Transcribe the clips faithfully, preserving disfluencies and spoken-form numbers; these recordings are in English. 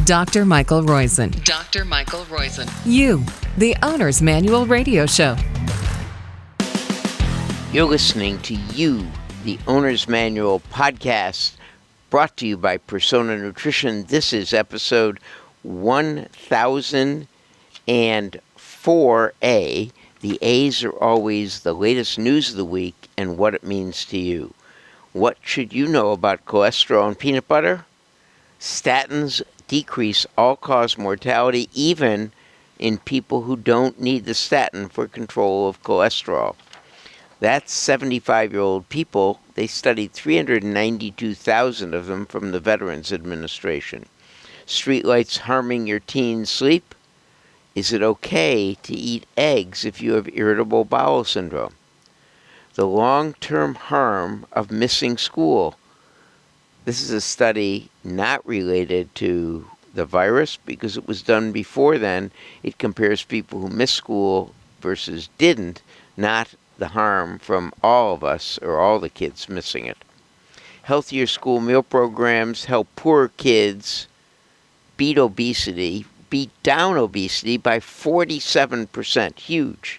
Doctor Michael Roizen. Doctor Michael Roizen. You, the Owner's Manual Radio Show. You're listening to You, the Owner's Manual podcast, brought to you by Persona Nutrition. This is episode one thousand four A. The A's are always the latest news of the week and what it means to you. What should you know about cholesterol and peanut butter? Statins decrease all-cause mortality even in people who don't need the statin for control of cholesterol. That's seventy-five-year-old people. They studied three hundred ninety-two thousand of them from the Veterans Administration. Streetlights harming your teen's sleep? Is it okay to eat eggs if you have irritable bowel syndrome? The long-term harm of missing school. This is a study not related to the virus because it was done before then. It compares people who missed school versus didn't, not the harm from all of us or all the kids missing it. Healthier school meal programs help poor kids beat obesity, beat down obesity by forty-seven percent. Huge.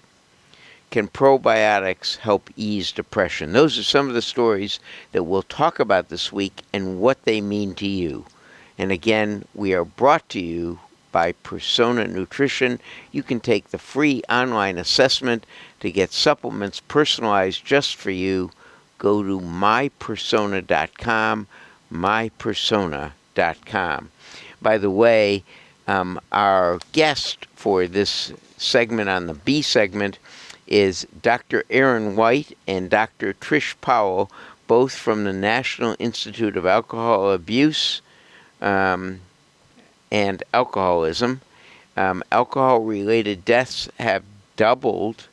Can probiotics help ease depression? Those are some of the stories that we'll talk about this week and what they mean to you. And again, we are brought to you by Persona Nutrition. You can take the free online assessment to get supplements personalized just for you. Go to my persona dot com, my persona dot com. By the way, um, our guest for this segment on the B segment is Doctor Aaron White and Doctor Trish Powell, both from the National Institute of Alcohol Abuse um, and Alcoholism. Um, alcohol-related deaths have doubled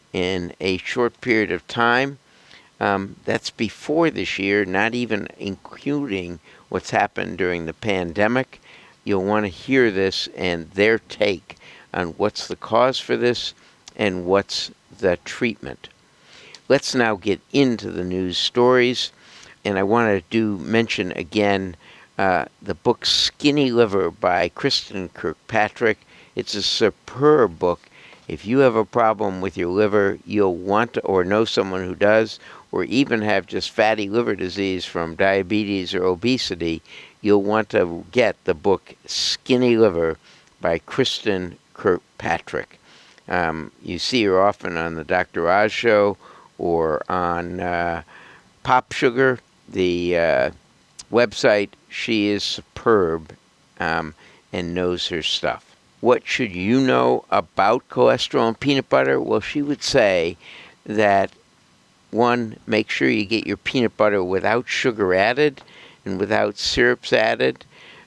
in a short period of time. Um, that's before this year, not even including what's happened during the pandemic. You'll want to hear this and their take on what's the cause for this and what's the treatment. Let's now get into the news stories, and I want to do mention again uh, the book Skinny Liver by Kristen Kirkpatrick. It's a superb book. If you have a problem with your liver, you'll want to, or know someone who does, or even have just fatty liver disease from diabetes or obesity, you'll want to get the book Skinny Liver by Kristen Kirkpatrick. Um, you see her often on the Doctor Oz show or on uh, Pop Sugar, the uh, website. She is superb um, and knows her stuff. What should you know about cholesterol and peanut butter? Well, she would say that, one, make sure you get your peanut butter without sugar added and without syrups added.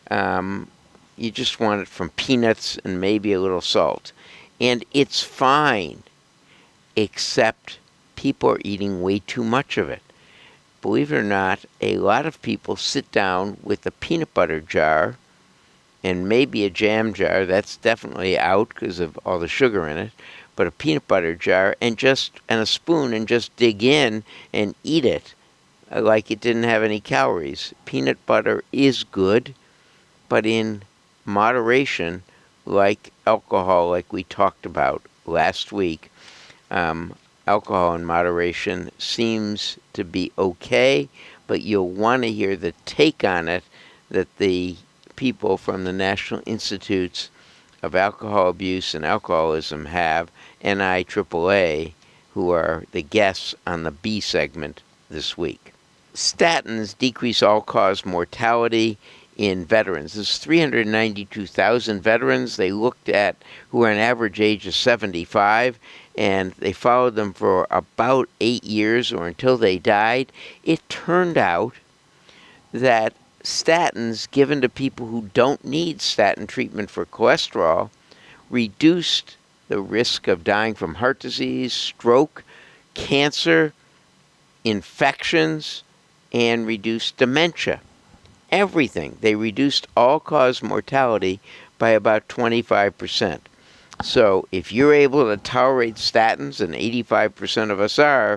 Um, you just want it from peanuts and maybe a little salt. And it's fine, except people are eating way too much of it. Believe it or not, a lot of people sit down with a peanut butter jar and maybe a jam jar. That's definitely out because of all the sugar in it. But a peanut butter jar and just and a spoon and just dig in and eat it like it didn't have any calories. Peanut butter is good, but in moderation, like alcohol, like we talked about last week. Um, alcohol in moderation seems to be okay, but you'll want to hear the take on it that the people from the National Institutes of Alcohol Abuse and Alcoholism have, N I triple A, who are the guests on the B segment this week. Statins decrease all-cause mortality in veterans. There's three hundred ninety-two thousand veterans they looked at who are an average age of seventy-five, and they followed them for about eight years or until they died. It turned out that statins given to people who don't need statin treatment for cholesterol reduced the risk of dying from heart disease, stroke, cancer, infections, and reduced dementia. Everything. They reduced all-cause mortality by about twenty-five percent. So if you're able to tolerate statins, and eighty-five percent of us are,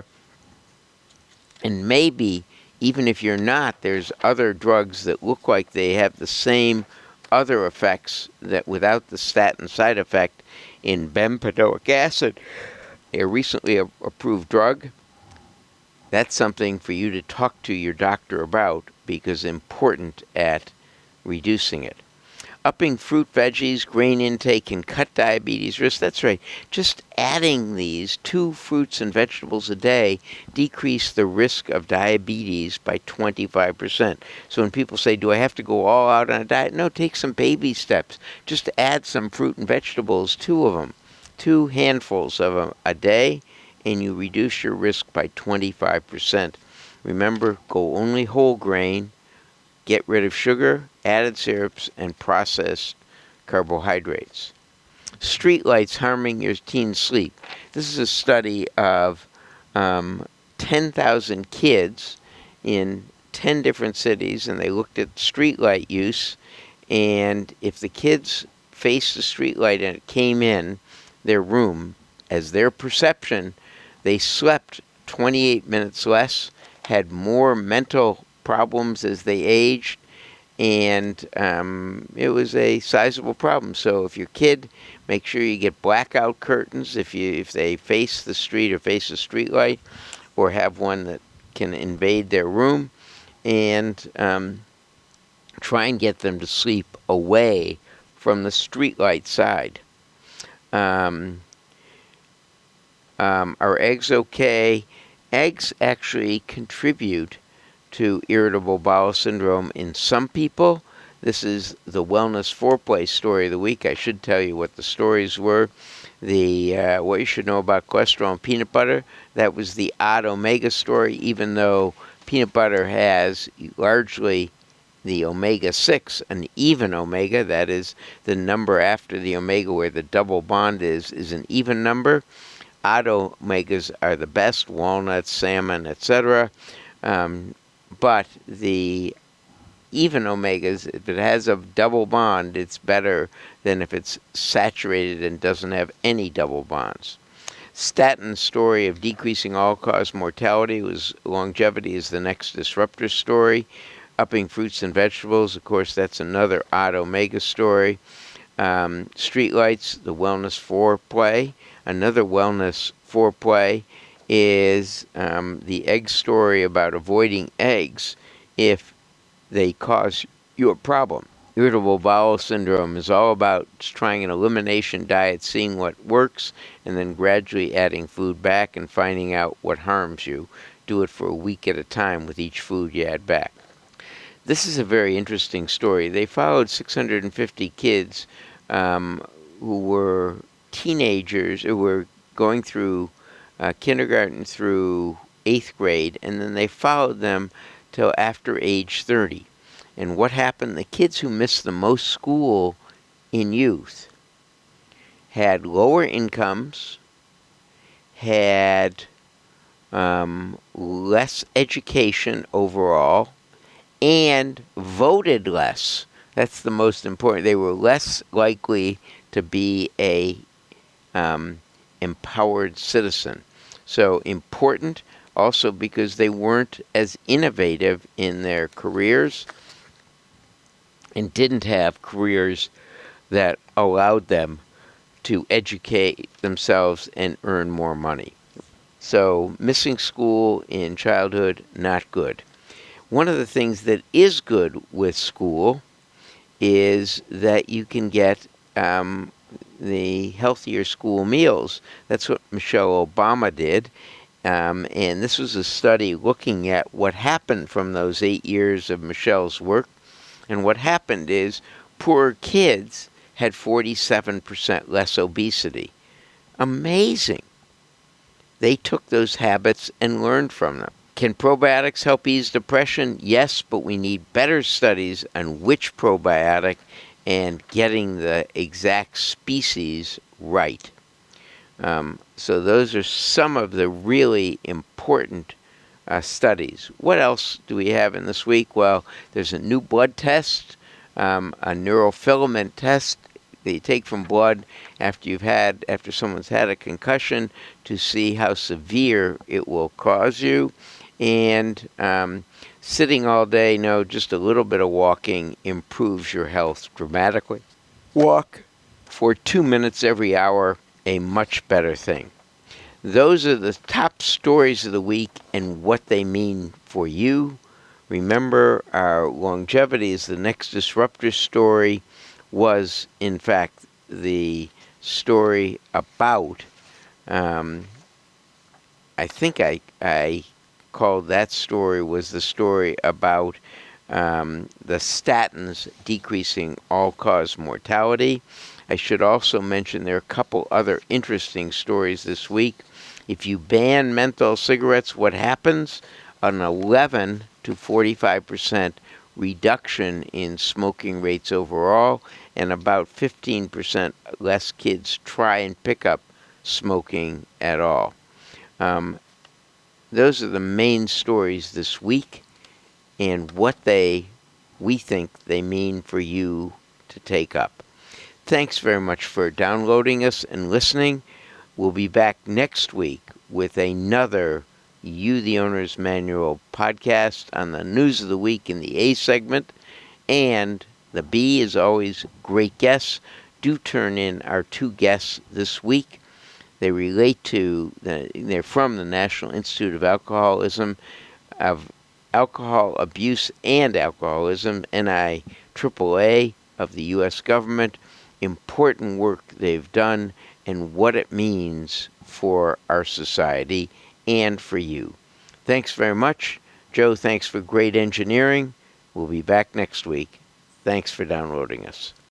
and maybe even if you're not, there's other drugs that look like they have the same other effects that without the statin side effect in bempedoic acid, a recently a- approved drug. That's something for you to talk to your doctor about because important at reducing it. Upping fruit, veggies, grain intake can cut diabetes risk. That's right. Just adding these two fruits and vegetables a day decrease the risk of diabetes by twenty-five percent. So when people say, do I have to go all out on a diet? No, take some baby steps. Just add some fruit and vegetables, two of them, two handfuls of them a day, and you reduce your risk by twenty-five percent. Remember, go only whole grain. Get rid of sugar, added syrups, and processed carbohydrates. Streetlights harming your teen's sleep. This is a study of um, ten thousand kids in ten different cities, and they looked at streetlight use. And if the kids faced the streetlight and it came in their room, as their perception, they slept twenty-eight minutes less, had more mental problems as they aged, and um, it was a sizable problem. So if your kid, make sure you get blackout curtains if you if they face the street or face a street light, or have one that can invade their room, and um, try and get them to sleep away from the street light side. Um, um, are eggs okay? Eggs actually contribute to irritable bowel syndrome in some people. This is the wellness foreplay story of the week. I should tell you what the stories were. The uh, what you should know about cholesterol and peanut butter. That was the odd omega story, even though peanut butter has largely the omega six, an even omega, that is the number after the omega where the double bond is, is an even number. Odd omegas are the best, walnuts, salmon, et cetera. Um, But the even omegas, if it has a double bond, it's better than if it's saturated and doesn't have any double bonds. Statin's story of decreasing all-cause mortality was longevity is the next disruptor story. Upping fruits and vegetables, of course, that's another odd omega story. Um, streetlights, the wellness foreplay. Another wellness foreplay is um, the egg story about avoiding eggs if they cause you a problem. Irritable bowel syndrome is all about trying an elimination diet, seeing what works, and then gradually adding food back and finding out what harms you. Do it for a week at a time with each food you add back. This is a very interesting story. They followed six hundred fifty kids um, who were teenagers, who were going through Uh, kindergarten through eighth grade, and then they followed them till after age thirty. And what happened? The kids who missed the most school in youth had lower incomes, had um, less education overall, and voted less. That's the most important. They were less likely to be a um, empowered citizen. So important also because they weren't as innovative in their careers and didn't have careers that allowed them to educate themselves and earn more money. So missing school in childhood, not good. One of the things that is good with school is that you can get um, the healthier school meals. That's what Michelle Obama did. Um, and this was a study looking at what happened from those eight years of Michelle's work. And what happened is poor kids had forty-seven percent less obesity. Amazing. They took those habits and learned from them. Can probiotics help ease depression? Yes, but we need better studies on which probiotic and getting the exact species right. Um, so those are some of the really important uh, studies. What else do we have in this week? Well, there's a new blood test, um, a neurofilament test that you take from blood after you've had, after someone's had a concussion to see how severe it will cause you. And um, Sitting all day, no, just a little bit of walking improves your health dramatically. Walk for two minutes every hour, a much better thing. Those are the top stories of the week and what they mean for you. Remember, our longevity is the next disruptor story was, in fact, the story about, um, I think I, I called that story was the story about um, the statins decreasing all-cause mortality. I should also mention there are a couple other interesting stories this week. If you ban menthol cigarettes, what happens? An eleven to forty-five percent reduction in smoking rates overall, and about fifteen percent less kids try and pick up smoking at all. Um, those are the main stories this week and what they, we think they mean for you to take up. Thanks very much for downloading us and listening. We'll be back next week with another You, the Owner's Manual podcast on the news of the week in the A segment. And the B is always great guests. Do turn in our two guests this week. They relate to, the, they're from the National Institute of Alcoholism, of Alcohol Abuse and Alcoholism, N I triple A of the U S government. Important work they've done and what it means for our society and for you. Thanks very much. Joe, thanks for great engineering. We'll be back next week. Thanks for downloading us.